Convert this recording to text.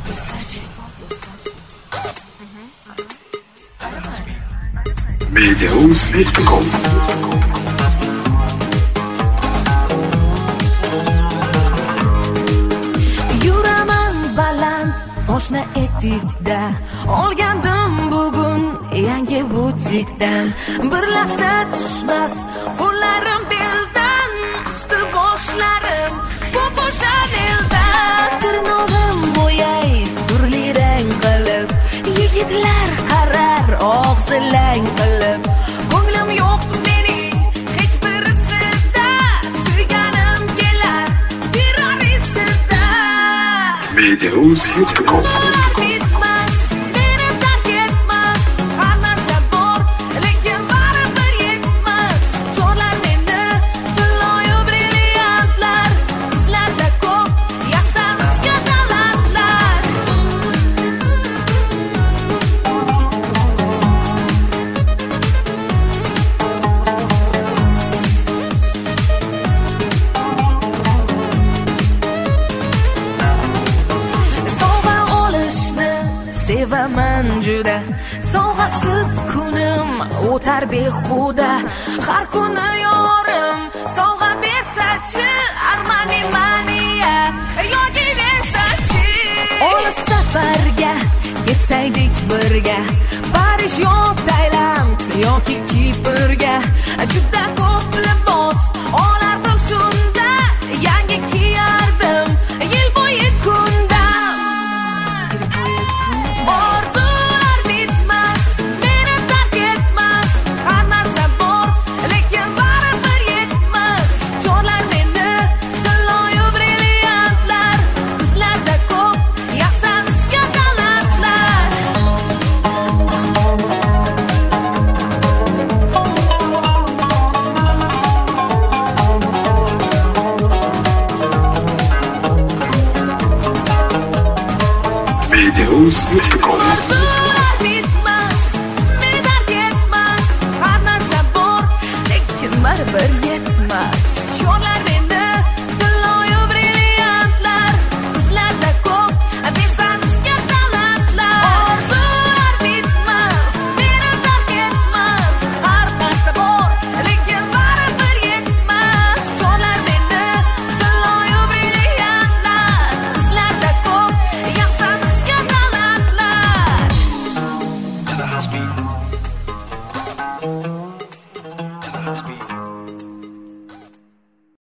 Mediaus.com Yuraman baland oshna etikda, olgandim bugun yangi butikdan. Bir lahza tushmas qo'llarim beldan, usti boshlarim qo'qo'shar eldan. Tirnog'im bo'yay turli rang qilib, yigitlar qarar og'zilang qilib. Ko'nglim yo'q mening hech birisida, suyganim kelar birorasida. Mediaus.com sevaman juda, sovg'asiz kunim o'tar behuda. Har kuni yorim sovg'a bersachi, Armani Mania yoki Versace. Olis safarga ketsaydik birga, Parij yo Tailand yoki Kiprga. Juda ko'p libos olardim shunda, yangi kiyardim yil bo'yi kunda. Mediaus.com